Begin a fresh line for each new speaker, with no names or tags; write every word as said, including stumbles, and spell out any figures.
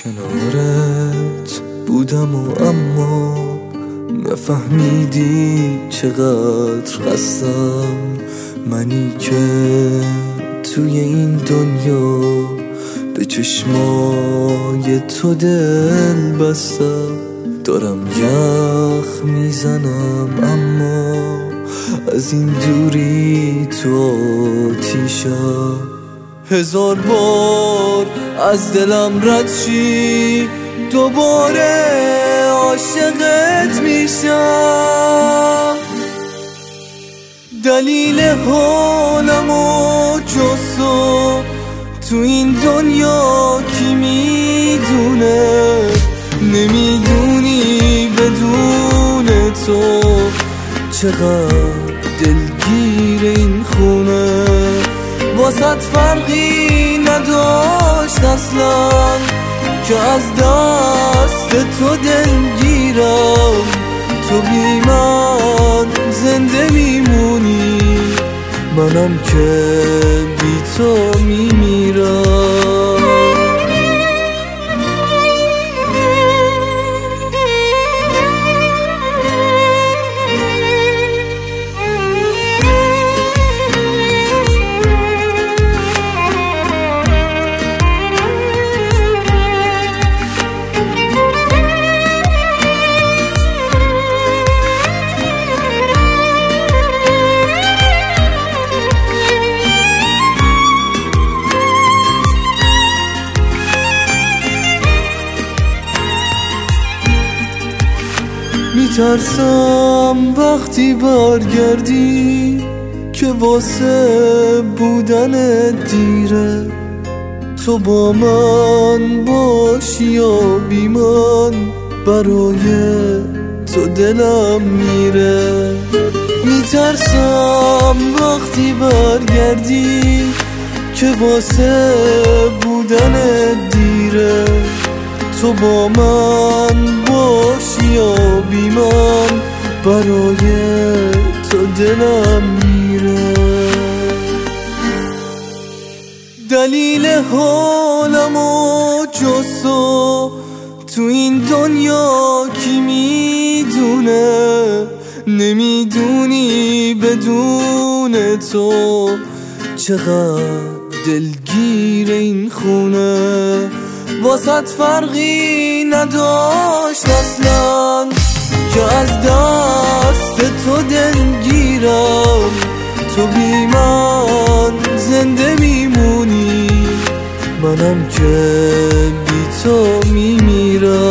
کنارت بودم و اما نفهمیدی چقدر خستم. منی که توی این دنیا به چشمای تو دل بستم. دارم یخ میزنم اما از این دوری تو آتیشم. هزار بار از دلم رد شی دوباره عاشقت میشم. دلیل حالمو جز تو تو این دنیا کی میدونه؟ نمیدونی بدون تو چقدر دلگیر این خونه. واسط فرقی نداشت اصلا که از دست تو دلگیرم. تو بی من زنده میمونی، منم که بی تو میمیرم. میترسم وقتی برگردی که واسه بودن دیره. تو با من باشی یا بی من برای تو دلم میره. میترسم وقتی برگردی که واسه بودن دیره. تو با من باشی یا بی من برای تو دلم میره. دلیل حالمو جز تو تو این دنیا کی میدونه؟ نمیدونی بدون تو چقدر دلگیر این خونه. واسط فرقی نداشت اصلا که از دست تو دلگیرم. تو بی من زنده میمونی، منم که بی تو میمیرم.